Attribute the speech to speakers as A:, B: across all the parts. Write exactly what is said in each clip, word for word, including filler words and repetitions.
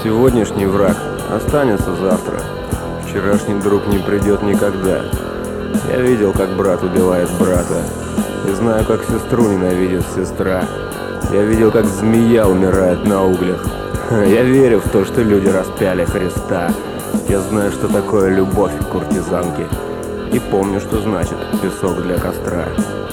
A: Сегодняшний враг останется завтра. Вчерашний друг не придет никогда. Я видел, как брат убивает брата. И знаю, как сестру ненавидит сестра. Я видел, как змея умирает на углях. Я верю в то, что люди распяли Христа. Я знаю, что такое любовь к куртизанке. И помню, что значит песок для костра.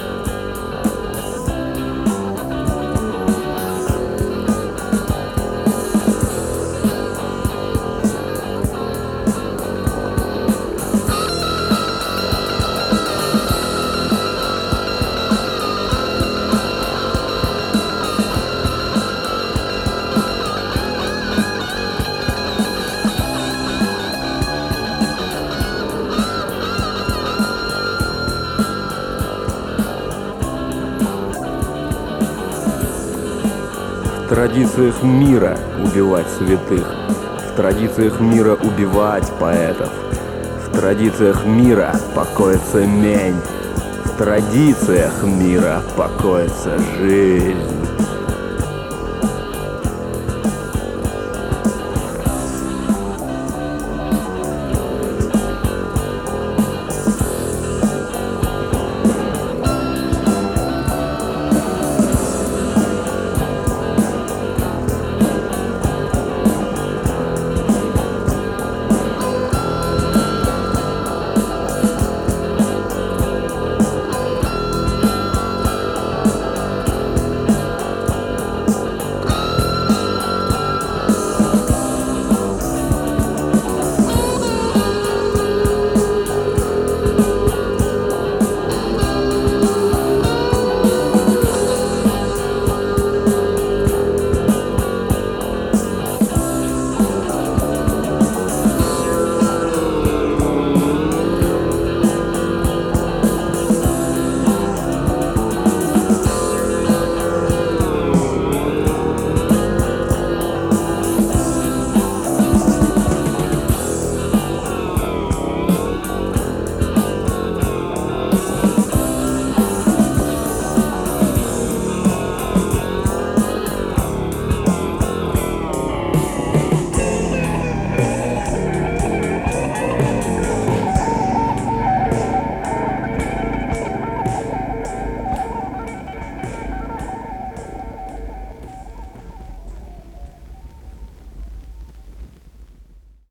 A: В традициях мира убивать святых, в традициях мира убивать поэтов, в традициях мира покоится мень, в традициях мира покоится жизнь.